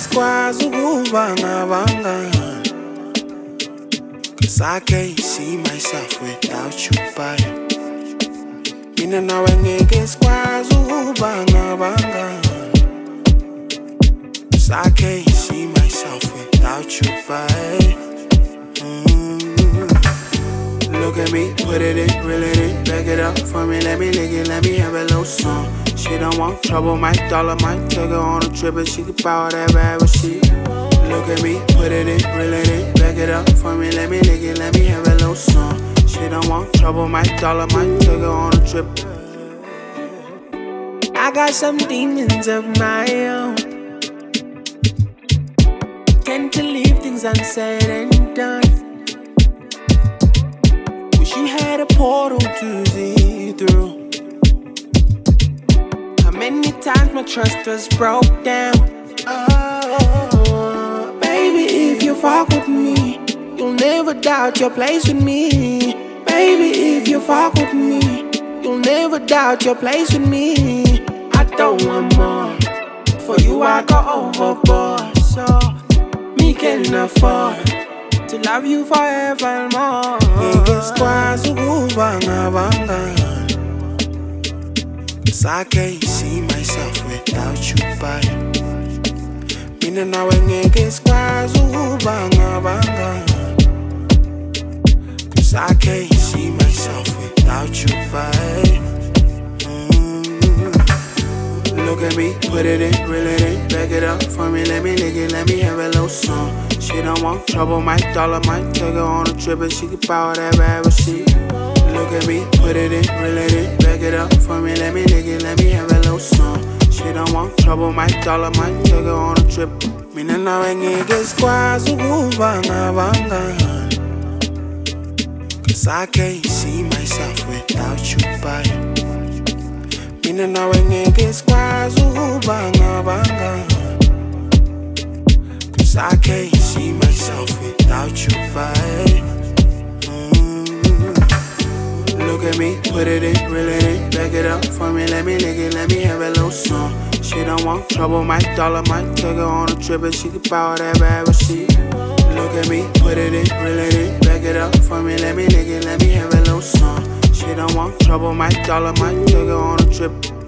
sikwazi ukuba ngabangani, 'cause I can't see myself without you by. Mina nawe ngeke sikwazi ukuba ngabangani, 'cause I can't see myself without you by. Look at me, put it in, reel it in, back it up for me, let me lick it, let me have a little song. She don't want trouble, might dollar, might take her on a trip and she could power that bad with she. Look at me, put it in, reel it in, back it up for me, let me lick it, let me have a little song. She don't want trouble, might dollar, might take her on a trip. I got some demons of my own, tend to leave things unsaid and done. Wish you had a portal to see through. How many times my trust was broke down? Oh, baby, if you fuck with me, you'll never doubt your place with me. Baby, if you fuck with me, you'll never doubt your place with me. I don't want more, for you I go overboard. So me can afford to love you forevermore. Ngeke sikwazi ukuba ngabangani, 'cause I can't see myself without you by. Mina nawe ngeke sikwazi ukuba ngabangani, 'cause I can't see myself without you by. Look at me, put it in, reel it in, back it up for me, let me lick it, let me have a little song. She don't want trouble, might dollar, might take her on a trip and she could power that bad with she. Look at me, put it in, reel it in, back it up for me, let me lick it, let me have a little song. She don't want trouble, might dollar, might take her on a trip. Mina nawe ngeke sikwazi ukuba ngabangani, 'cause I can't see myself without you by. Mina nawe ngeke sikwazi ukuba ngabangani, 'cause I can't see myself without you by. Look at me, put it in, reel it in, back it up for me, let me lick it, let me have a little song. She don't want trouble, might dollar, might take her on a trip and she could power that bad with she. Look at me, put it in, reel it in, back it up for me, let me lick it, let me have a little song. She don't want trouble, might dollar, might take her on a trip.